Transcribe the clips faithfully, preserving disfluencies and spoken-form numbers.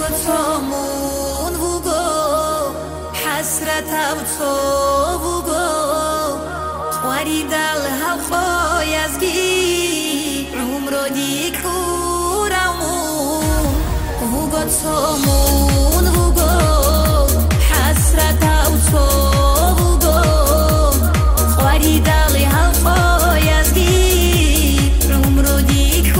تومون وگو حسرت او تو وگو خواری دل هاو خوی از گی عمر دی کورمون وگو تومون وگو حسرت او تو وگو خواری دل هاو خوی از گی عمر دی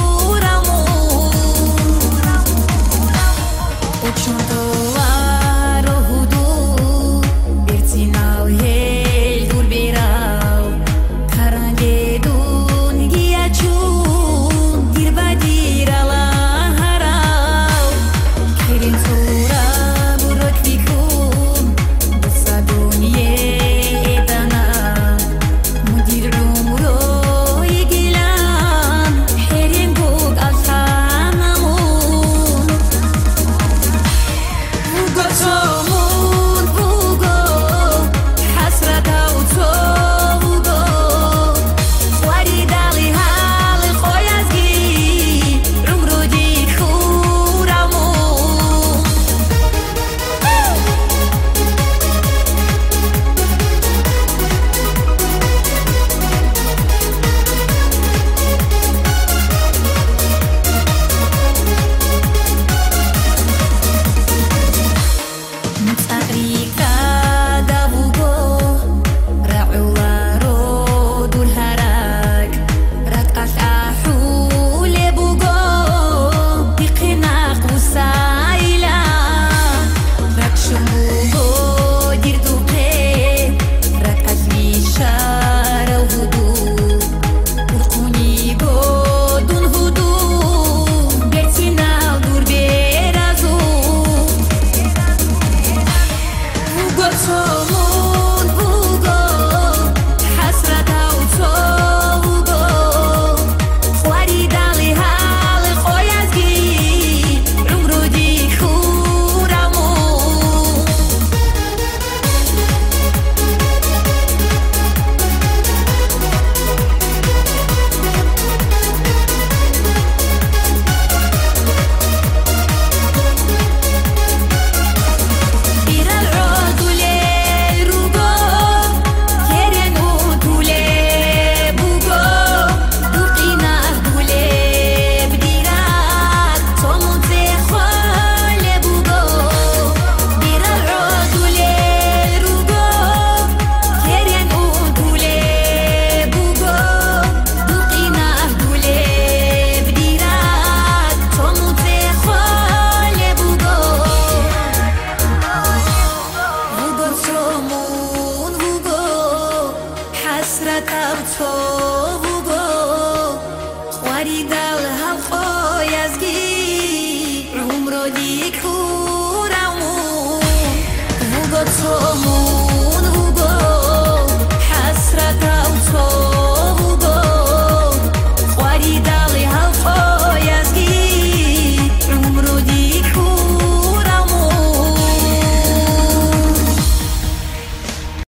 حسرت او تو وگو خواری دل هاو خوی از گی عمر دی کورمون وگو تومون